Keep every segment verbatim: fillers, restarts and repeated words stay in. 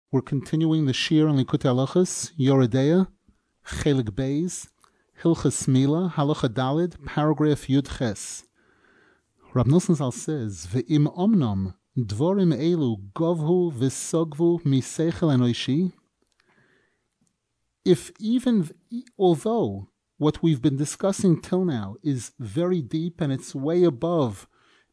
We're continuing the Shir on Likutei Halachos, Yoredeya, Chelik Beis, Hilchas Mila, Halacha Dalid, paragraph Yud Ches. Rab Nosson Zal says, Ve'im omnom dvorim elu govhu v'sogvu miseichel enoishi. If even, although what we've been discussing till now is very deep and it's way above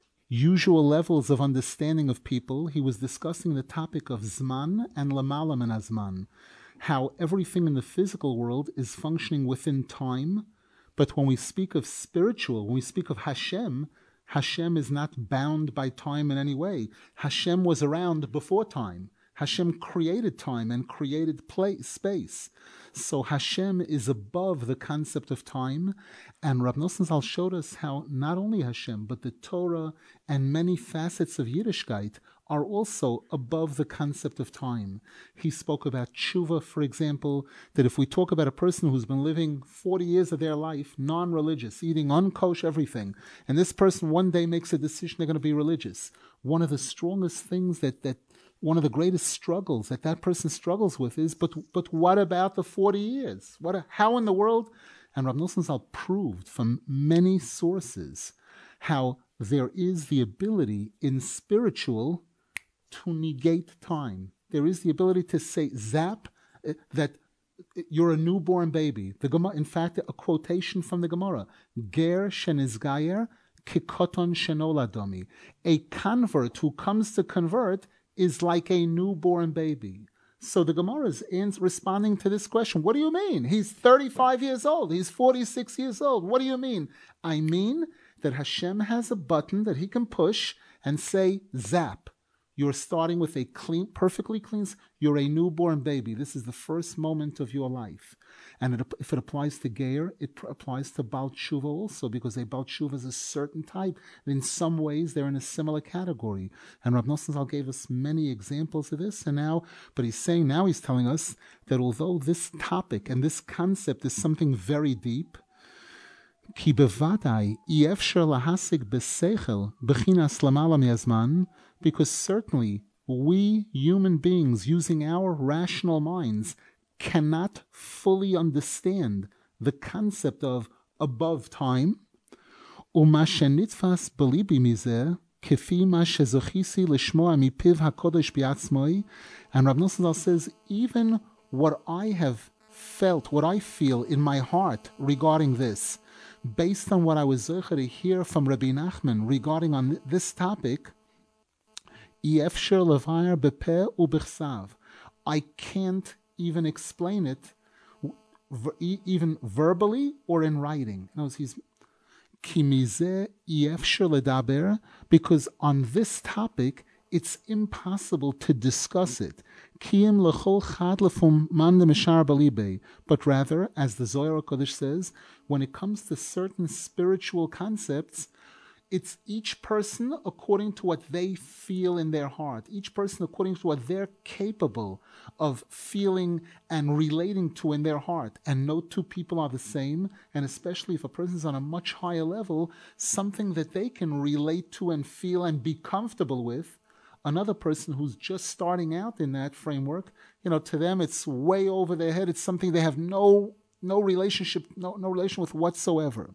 usual levels of understanding of people, he was discussing the topic of Zman and Lamala min Hazman, how everything in the physical world is functioning within time, but when we speak of spiritual, when we speak of Hashem, Hashem is not bound by time in any way. Hashem was around before time. Hashem created time and created place, space. So Hashem is above the concept of time. And Rab Nosson Zal showed us how not only Hashem, but the Torah and many facets of Yiddishkeit are also above the concept of time. He spoke about tshuva, for example, that if we talk about a person who's been living forty years of their life, non-religious, eating unkosher everything, and this person one day makes a decision they're going to be religious, one of the strongest things that, that one of the greatest struggles that that person struggles with is, but but what about the forty years? What? How in the world? And Rab Nosson Zal proved from many sources how there is the ability in spiritual to negate time. There is the ability to say, zap, uh, that you're a newborn baby. The Gemara, in fact, a quotation from the Gemara, Ger shenizgayer kikoton shenoladomi. A convert who comes to convert is like a newborn baby. So the Gemara is responding to this question. What do you mean? He's thirty-five years old. He's forty-six years old. What do you mean? I mean that Hashem has a button that he can push and say, zap. You're starting with a clean, perfectly clean, you're a newborn baby. This is the first moment of your life. And it, if it applies to Geir, it pr- applies to Baal Tshuva also, because a Baal Tshuva is a certain type. In some ways, they're in a similar category. And Rab Nosson Zal gave us many examples of this. And now, but he's saying, now he's telling us that although this topic and this concept is something very deep, Ki bevadai iefsher lahasig beseichel bechinas lamala miazman, because certainly we human beings using our rational minds cannot fully understand the concept of above time. Uma shenitfas belibi mizeh kefi ma shezochisi lishmoa mipiv hakodesh biatzmoi. And Rab Nosson Zal says, even what I have felt, what I feel in my heart regarding this, based on what I was zocher to hear from Rabbi Nachman regarding on this topic, Yefsher levayer bepeh ubechsav. I can't even explain it, even verbally or in writing. In other words, he's kimizeh yefsher ledaber, because on this topic it's impossible to discuss it. Kiyim lechol chad lefum man demishar balibe. But rather, as the Zohar HaKadosh says, when it comes to certain spiritual concepts, it's each person according to what they feel in their heart. Each person according to what they're capable of feeling and relating to in their heart. And no two people are the same. And especially if a person's on a much higher level, something that they can relate to and feel and be comfortable with, another person who's just starting out in that framework, you know, to them it's way over their head. It's something they have no no relationship, no, no relation with whatsoever.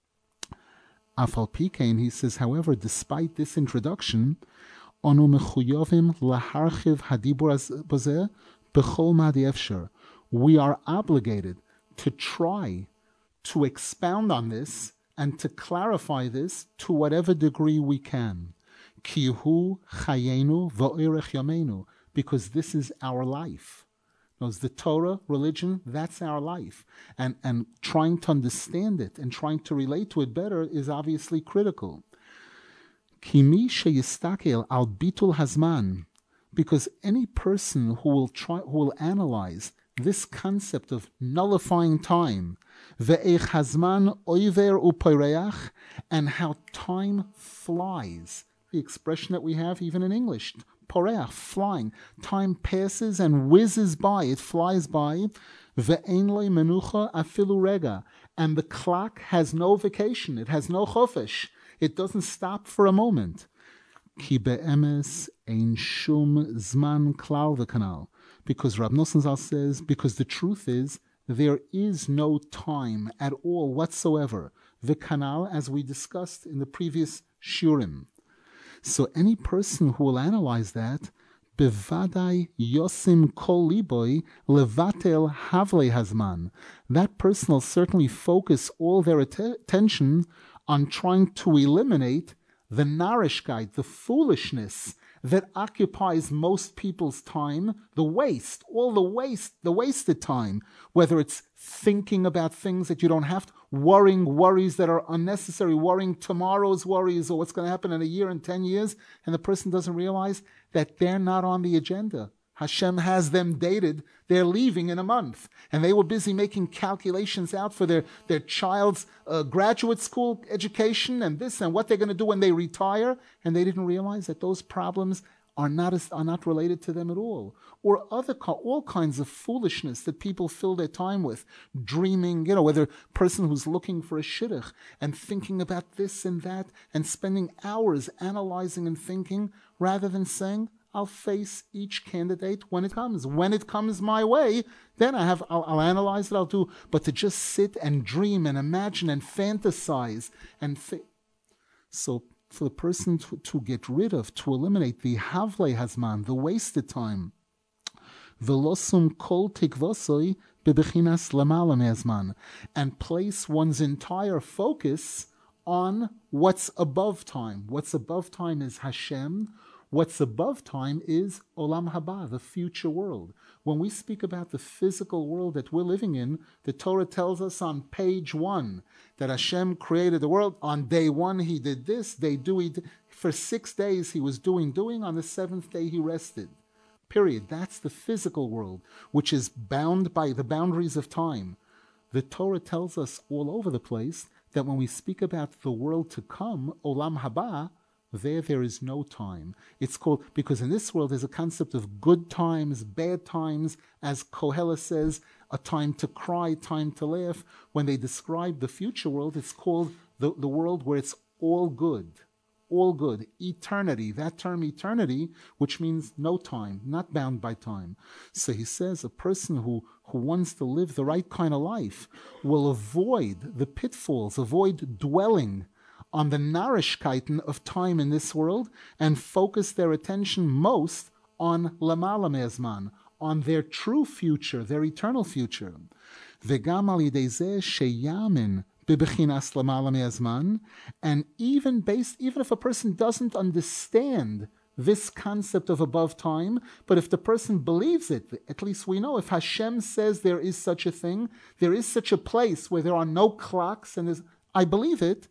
Afal Pikein, he says, however, despite this introduction, Onu mechuyovim laharchiv hadibur bazeh bechol madi efsher. We are obligated to try to expound on this and to clarify this to whatever degree we can. Kihu chayenu va'orech yameinu, because this is our life. Knows the Torah, religion, that's our life. And and trying to understand it and trying to relate to it better is obviously critical. Kimi sheyistakel al bitul hazman, because any person who will try who will analyze this concept of nullifying time, ve'ech hazman oiver uporeach, and how time flies, the expression that we have even in English, poreach, flying. Time passes and whizzes by. It flies by. Ve'ein lo menucha afilu rega. And the clock has no vacation. It has no chofesh. It doesn't stop for a moment. Ki be'emes ein shum zman klal v'kanal. Because Rab Nosson Zal says, because the truth is, there is no time at all whatsoever. The canal, as we discussed in the previous shurim. So any person who will analyze that, bevadai yosim kol liboy levatel havle hazman. That person will certainly focus all their att- attention on trying to eliminate the narishkeit, the foolishness that occupies most people's time, the waste, all the waste, the wasted time, whether it's thinking about things that you don't have to, worrying worries that are unnecessary, worrying tomorrow's worries or what's going to happen in a year and ten years, and the person doesn't realize that they're not on the agenda. Hashem has them dated. They're leaving in a month. And they were busy making calculations out for their, their child's uh, graduate school education and this and what they're going to do when they retire. And they didn't realize that those problems are not as, are not related to them at all. Or other all kinds of foolishness that people fill their time with. Dreaming, you know, whether a person who's looking for a shidduch and thinking about this and that and spending hours analyzing and thinking rather than saying, I'll face each candidate when it comes. When it comes my way, then I have, I'll, I'll analyze it, I'll do. But to just sit and dream and imagine and fantasize and th- so for the person to, to get rid of, to eliminate the havle hazman, the wasted time, velosum kol tikvosoi bebechinas lamala me'azman, and place one's entire focus on what's above time. What's above time is Hashem. What's above time is Olam Haba, the future world. When we speak about the physical world that we're living in, the Torah tells us on page one that Hashem created the world. On day one, he did this. Day two, he did. For six days, he was doing, doing. On the seventh day, he rested. Period. That's the physical world, which is bound by the boundaries of time. The Torah tells us all over the place that when we speak about the world to come, Olam Haba, There, there is no time. It's called, because in this world there's a concept of good times, bad times, as Koheles says, a time to cry, time to laugh. When they describe the future world, it's called the, the world where it's all good. All good. Eternity. That term eternity, which means no time, not bound by time. So he says a person who, who wants to live the right kind of life will avoid the pitfalls, avoid dwelling on the narishkeiten of time in this world and focus their attention most on lamala me'azman, on their true future, their eternal future. V'gam al yidei zeh sheyamin bebechinas lamala me'azman, and even based, even if a person doesn't understand this concept of above time, but if the person believes it, at least we know if Hashem says there is such a thing, there is such a place where there are no clocks, and there's, I believe it.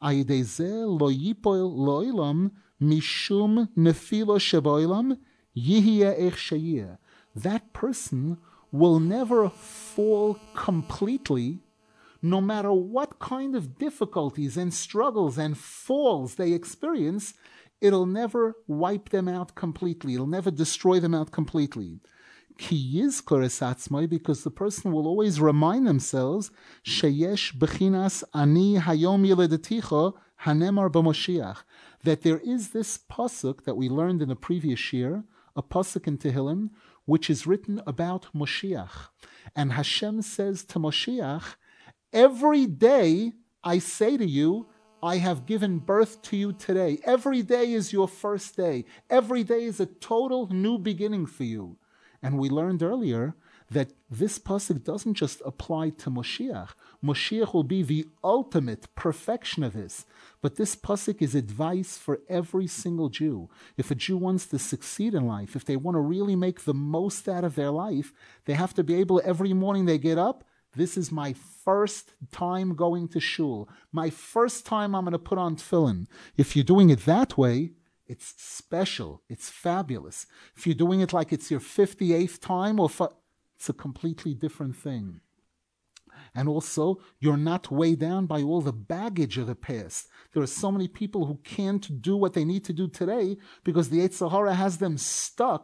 Mishum nefilo sheboilam yihye ech. That person will never fall completely, no matter what kind of difficulties and struggles and falls they experience. It'll never wipe them out completely. It'll never destroy them out completely. Ki yizkor es atzmai, because the person will always remind themselves, sheyesh bechinas ani hayom yeledeticha hanemar b'Moshiach, that there is this pasuk that we learned in the previous year, a pasuk in Tehillim, which is written about Moshiach. And Hashem says to Moshiach, every day I say to you, I have given birth to you today. Every day is your first day. Every day is a total new beginning for you. And we learned earlier that this pasuk doesn't just apply to Moshiach. Moshiach will be the ultimate perfection of this. But this pasuk is advice for every single Jew. If a Jew wants to succeed in life, if they want to really make the most out of their life, they have to be able, every morning they get up, this is my first time going to shul. My first time I'm going to put on tefillin. If you're doing it that way, it's special. It's fabulous. If you're doing it like it's your fifty-eighth time, or fu- it's a completely different thing. And also, you're not weighed down by all the baggage of the past. There are so many people who can't do what they need to do today because the Yetzer Hara has them stuck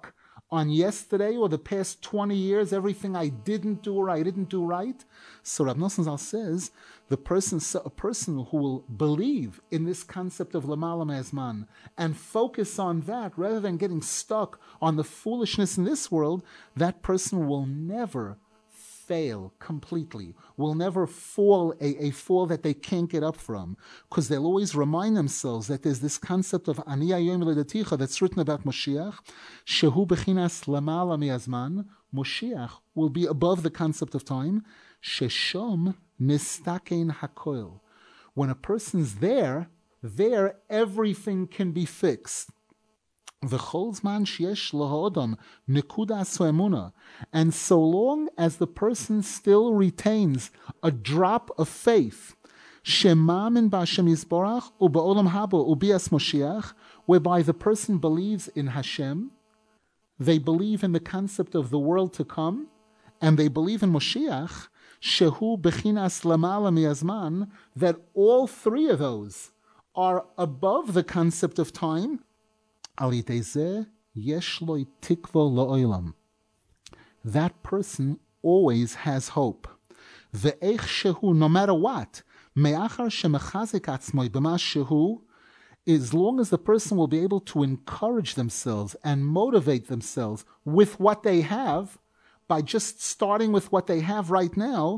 on yesterday or the past twenty years, everything I didn't do or I didn't do right. So Rav Nosson Zal says, the person, a person who will believe in this concept of Lamala Me'azman and focus on that rather than getting stuck on the foolishness in this world, that person will never fail completely, will never fall a, a fall that they can't get up from, because they'll always remind themselves that there's this concept of Ani Hayom Yilidatecha that's written about Moshiach, Shehu Bechinas Lamala Me'azman. Moshiach will be above the concept of time, Sheshom Nistakein Hakoil. When a person's there, there everything can be fixed. And so long as the person still retains a drop of faith, whereby the person believes in Hashem, they believe in the concept of the world to come, and they believe in Moshiach, shehu bechinas lamala mi'azman, that all three of those are above the concept of time. That person always has hope. No matter what, as long as the person will be able to encourage themselves and motivate themselves with what they have, by just starting with what they have right now,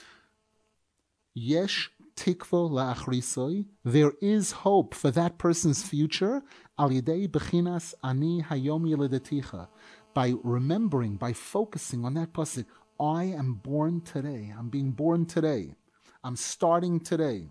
yesh tikvo la'achrisoi, there is hope for that person's future, al yedei bechinas ani hayom yilidatecha, by remembering, by focusing on that pasuk, I am born today, I'm being born today, I'm starting today.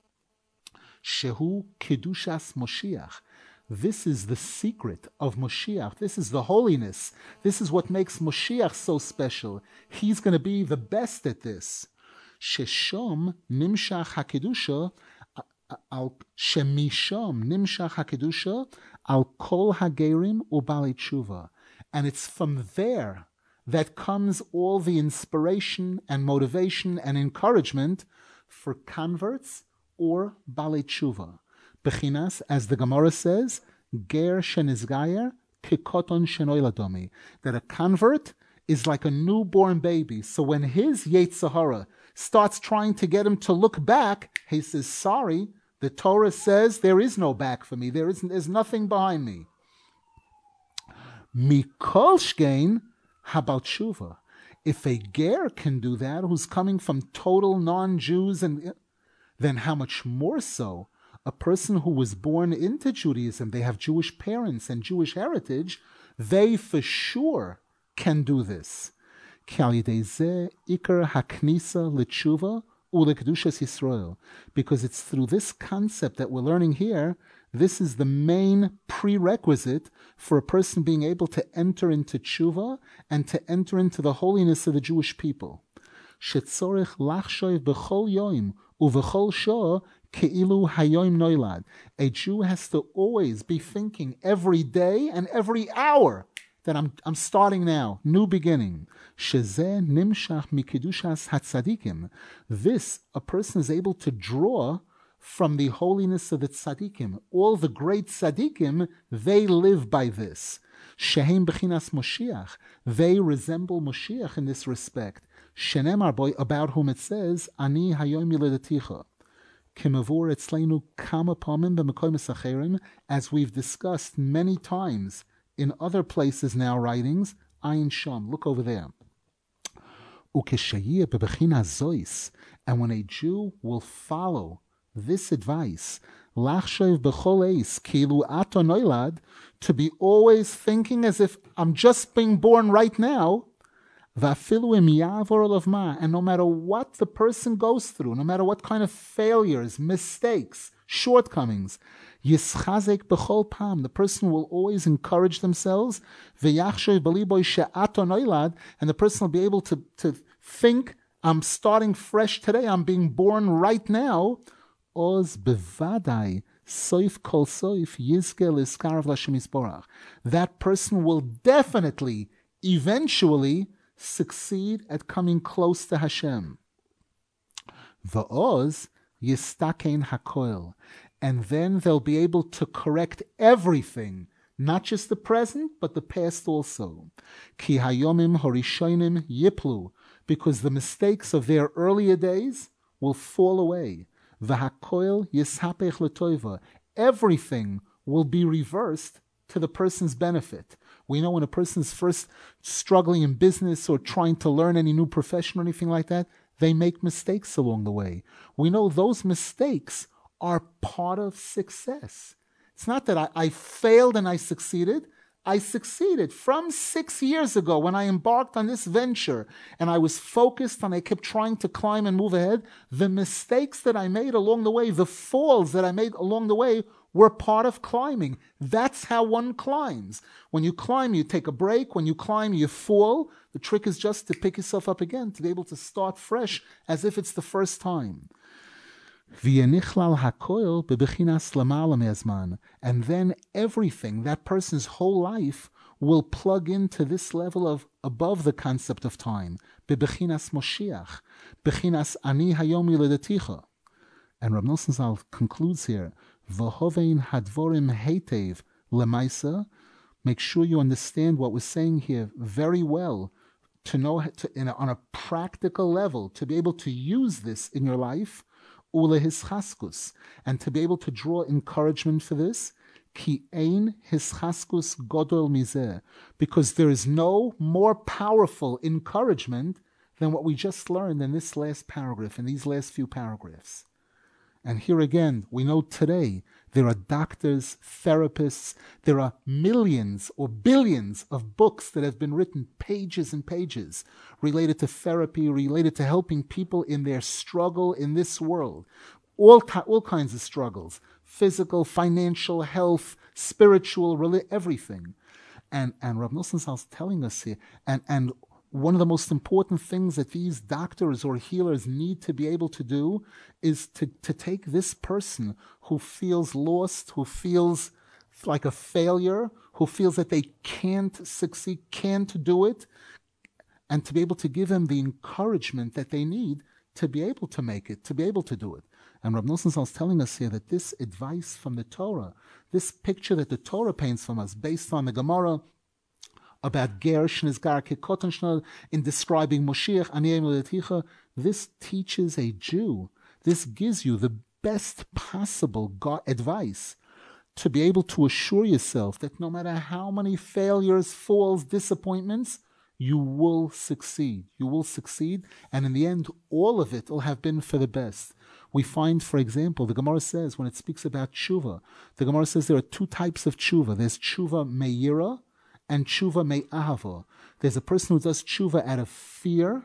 Shehu kedushas Moshiach. This is the secret of Moshiach. This is the holiness. This is what makes Moshiach so special. He's going to be the best at this. Sheshom nimshach hakedusha al shemishom nimshach hakedusha al kol hagerim ubali tshuva, and it's from there that comes all the inspiration and motivation and encouragement for converts or balei tshuva. Bechinas, as the Gemara says, ger shenizgayer kikoton shenoiladomi, that a convert is like a newborn baby. So when his Yetzer Hara starts trying to get him to look back, he says, sorry, the Torah says there is no back for me. There isn't, there's nothing behind me. Mikol shkein habal tshuva. If a ger can do that, who's coming from total non-Jews, and then how much more so a person who was born into Judaism, they have Jewish parents and Jewish heritage, they for sure can do this. Because it's through this concept that we're learning here, this is the main prerequisite for a person being able to enter into tshuva and to enter into the holiness of the Jewish people. A Jew has to always be thinking every day and every hour that I'm I'm starting now, new beginning. This, a person is able to draw from the holiness of the tzaddikim. All the great tzaddikim, they live by this. Shehem bechinas Moshiach, they resemble Moshiach in this respect. Shenemar boy, about whom it says, Ani hayom yilidatecha. Kimavur etzleinu kama pamim b'mekoyim acherim, as we've discussed many times in other places in our writings. Ayin Sham, look over there. Ukeshayir bebechina zois, and when a Jew will follow this advice, lachshav b'chol eis kilu ato noilad, to be always thinking as if I'm just being born right now. Vafilu im yavor olav ma, and no matter what the person goes through, no matter what kind of failures, mistakes, shortcomings, yischazek b'chol pam, the person will always encourage themselves. V'yachshav b'liboy she'ato noilad, and the person will be able to to think, I'm starting fresh today. I'm being born right now. Oz bevadai soif kol soif yizke l'skarav l'Hashem yisborach. That person will definitely, eventually, succeed at coming close to Hashem. Va'oz yistakein hakoil, and then they'll be able to correct everything Not just the present, but the past also. Ki hayomim horishonim yiplu, because the mistakes of their earlier days will fall away. V'hakoil yishapech l'toiva. Everything will be reversed to the person's benefit. We know when a person's first struggling in business or trying to learn any new profession or anything like that, they make mistakes along the way. We know those mistakes are part of success. It's not that I, I failed and I succeeded. I succeeded from six years ago when I embarked on this venture and I was focused and I kept trying to climb and move ahead. The mistakes that I made along the way, the falls that I made along the way were part of climbing. That's how one climbs. When you climb, you take a break. When you climb, you fall. The trick is just to pick yourself up again, to be able to start fresh as if it's the first time. And then everything, that person's whole life, will plug into this level of above the concept of time. Bebechinas Moshiach, bechinas ani hayom yiledaticha. And Rab Nosson Zal concludes here, V'hovein hadvorim heitev lemaisa. Make sure you understand what we're saying here very well, to know to, in a, on a practical level, to be able to use this in your life. Ulehischaskus, and to be able to draw encouragement for this, ki ein hischaskus godol mizeh, because there is no more powerful encouragement than what we just learned in this last paragraph, in these last few paragraphs. And here again, we know today there are doctors, therapists, there are millions or billions of books that have been written, pages and pages, related to therapy, related to helping people in their struggle in this world. All, all kinds of struggles, physical, financial, health, spiritual, everything. And, and Rav Nosson Zal is telling us here, and, and one of the most important things that these doctors or healers need to be able to do is to, to take this person who feels lost, who feels like a failure, who feels that they can't succeed, can't do it, and to be able to give them the encouragement that they need to be able to make it, to be able to do it. And Rav Nosson Zal is telling us here that this advice from the Torah, this picture that the Torah paints from us based on the Gemara, about Ger Shnizgar Kekotan Shnal, in describing Moshiach Aniyim L'Leticha, this teaches a Jew, this gives you the best possible God advice to be able to assure yourself that no matter how many failures, falls, disappointments, you will succeed. You will succeed, and in the end, all of it will have been for the best. We find, for example, the Gemara says, when it speaks about tshuva, the Gemara says there are two types of tshuva. There's tshuva me'ira, and tshuva me'ahava. There's a person who does tshuva out of fear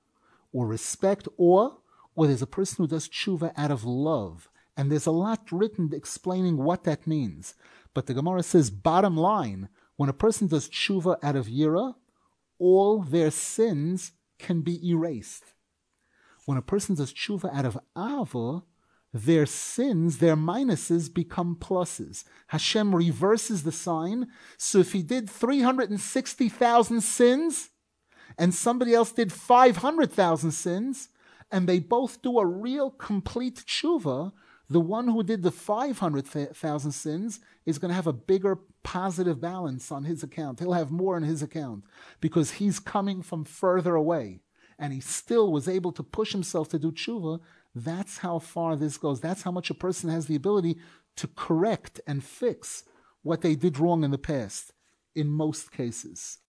or respect, or, or there's a person who does tshuva out of love. And there's a lot written explaining what that means. But the Gemara says, bottom line, when a person does tshuva out of yira, all their sins can be erased. When a person does tshuva out of ahava, their sins, their minuses, become pluses. Hashem reverses the sign. So if he did three hundred sixty thousand sins, and somebody else did five hundred thousand sins, and they both do a real complete tshuva, the one who did the five hundred thousand sins is going to have a bigger positive balance on his account. He'll have more in his account because he's coming from further away, and he still was able to push himself to do tshuva. That's how far this goes. That's how much a person has the ability to correct and fix what they did wrong in the past, in most cases.